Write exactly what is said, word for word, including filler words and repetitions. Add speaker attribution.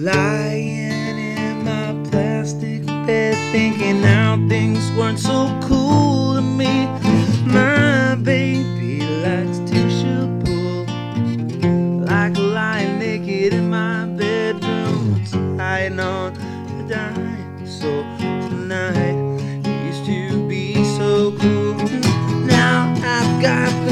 Speaker 1: Lying in my plastic bed, thinking how things weren't so cool to me. My baby likes tissue pull, like lying naked in my bedroom, tied on a dime. So tonight it used to be so cool. Now I've got